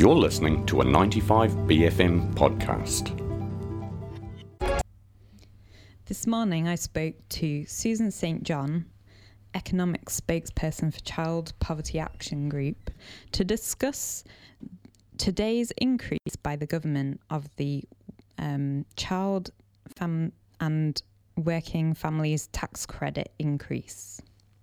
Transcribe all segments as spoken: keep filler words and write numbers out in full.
You're listening to a ninety-five B F M podcast. This morning I spoke to Susan Saint John, economics spokesperson for Child Poverty Action Group, to discuss today's increase by the government of the um, Child Fam- and Working Families Tax Credit increase.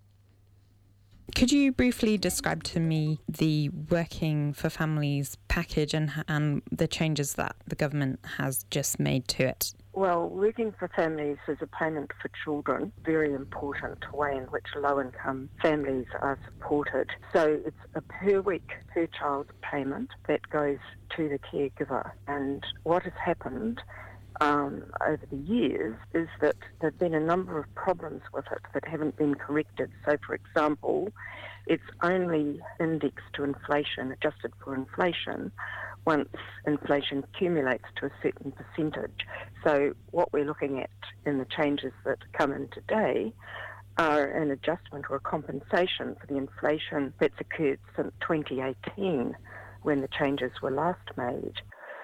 Could you briefly describe to me the Working for Families package and, and the changes that the government has just made to it? Well, Working for Families is a payment for children, very important way in which low-income families are supported. So it's a per-week, per-child payment that goes to the caregiver. And what has happened Um, over the years is that there have been a number of problems with it that haven't been corrected. So, for example, it's only indexed to inflation, adjusted for inflation, once inflation accumulates to a certain percentage. So what we're looking at in the changes that come in today are an adjustment or a compensation for the inflation that's occurred since twenty eighteen, when the changes were last made.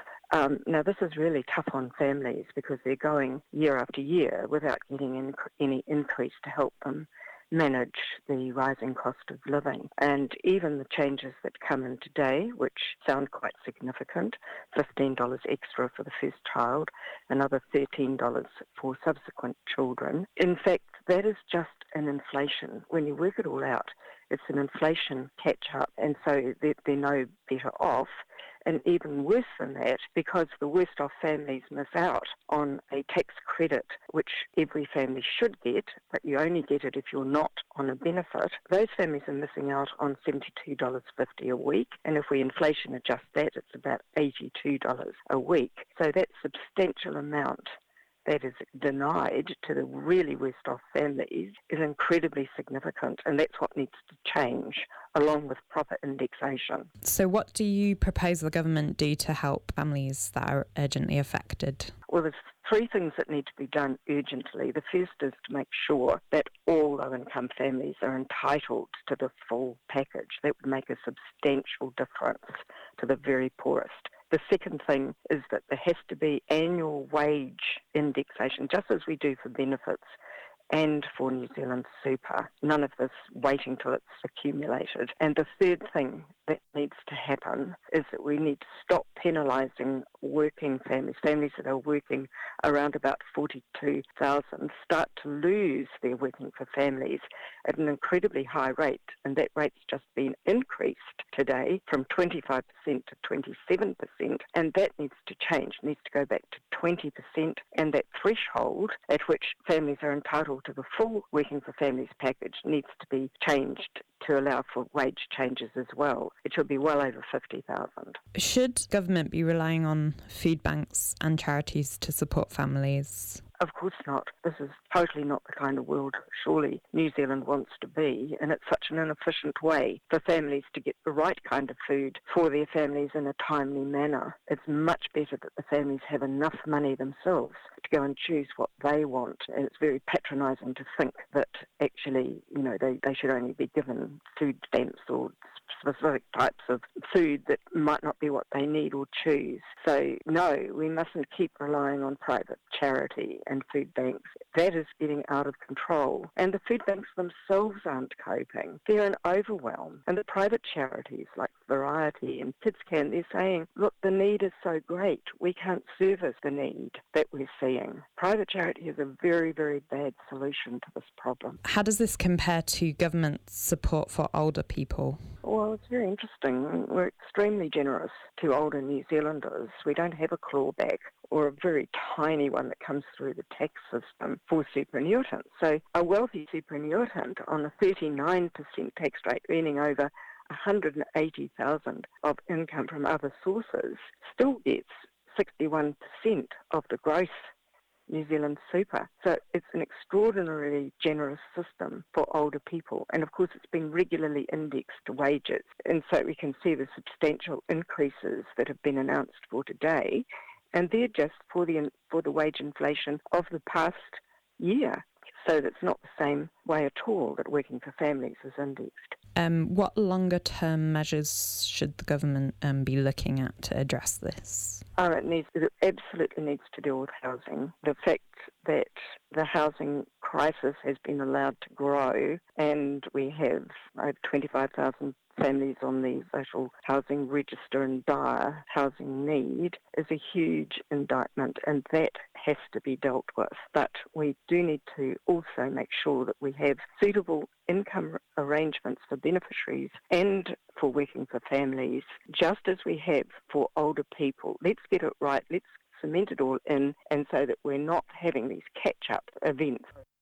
Um, now, this is really tough on families because they're going year after year without getting in, any increase to help them manage the rising cost of living. And even the changes that come in today, which sound quite significant, fifteen dollars extra for the first child, another thirteen dollars for subsequent children. In fact, that is just an inflation. When you work it all out, it's an inflation catch-up, and so they're, they're no better off. And even worse than that, because the worst off families miss out on a tax credit, which every family should get, but you only get it if you're not on a benefit. Those families are missing out on seventy-two dollars fifty a week. And if we inflation adjust that, it's about eighty-two dollars a week. So that substantial amount that is denied to the really worst off families is incredibly significant, and that's what needs to change, along with proper indexation. So what do you propose the government do to help families that are urgently affected? Well, there's three things that need to be done urgently. The first is to make sure that all low-income families are entitled to the full package. That would make a substantial difference to the very poorest. The second thing is that there has to be annual wage indexation, just as we do for benefits and for New Zealand Super. None of this waiting till it's accumulated. And the third thing that needs to happen is that we need to stop penalising working families, families that are working around about forty-two thousand, start to lose their Working for Families at an incredibly high rate. And that rate's just been increased today from twenty-five percent to twenty-seven percent. And that needs to change, needs to go back to twenty percent. And that threshold at which families are entitled to the full Working for Families package needs to be changed to allow for wage changes as well. It should be well over fifty thousand. Should government be relying on food banks and charities to support families? Of course not. This is totally not the kind of world surely New Zealand wants to be, and it's such an inefficient way for families to get the right kind of food for their families in a timely manner. It's much better that the families have enough money themselves to go and choose what they want, and it's very patronising to think that actually, you know, they, they should only be given food stamps or specific types of food that might not be what they need or choose. So no, we mustn't keep relying on private charity and food banks. That is getting out of control. And the food banks themselves aren't coping. They're in overwhelm. And the private charities like Variety and KidsCan, they're saying, look, the need is so great, we can't service the need that we're seeing. Private charity is a very, very bad solution to this problem. How does this compare to government support for older people? Well, it's very interesting. We're extremely generous to older New Zealanders. We don't have a clawback or a very tiny one that comes through the tax system for superannuitants. So a wealthy superannuitant on a thirty-nine percent tax rate earning over one hundred eighty thousand dollars of income from other sources still gets sixty-one percent of the gross New Zealand Super. So it's an extraordinarily generous system for older people. And of course, it's been regularly indexed to wages. And so we can see the substantial increases that have been announced for today. And they're just for the for the wage inflation of the past year. So that's not the same way at all that Working for Families is indexed. Um, what longer term measures should the government um, be looking at to address this? Oh, it needs, it absolutely needs to deal with housing. The fact that the housing crisis has been allowed to grow, and we have over twenty-five thousand families on the social housing register in dire housing need, is a huge indictment, and that has to be dealt with. But we do need to also make sure that we have suitable income arrangements for beneficiaries and for working for families, just as we have for older people. Let's get it right. Let's cement it all in, and so that we're not having these catch-up events.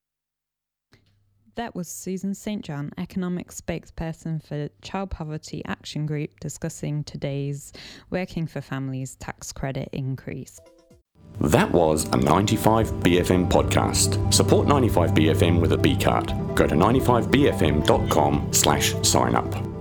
That was Susan Saint John, economic spokesperson for Child Poverty Action Group, discussing today's Working for Families tax credit increase. That was a ninety-five B F M podcast. Support ninety-five B F M with a B card. Go to ninety-five B F M dot com slash sign up.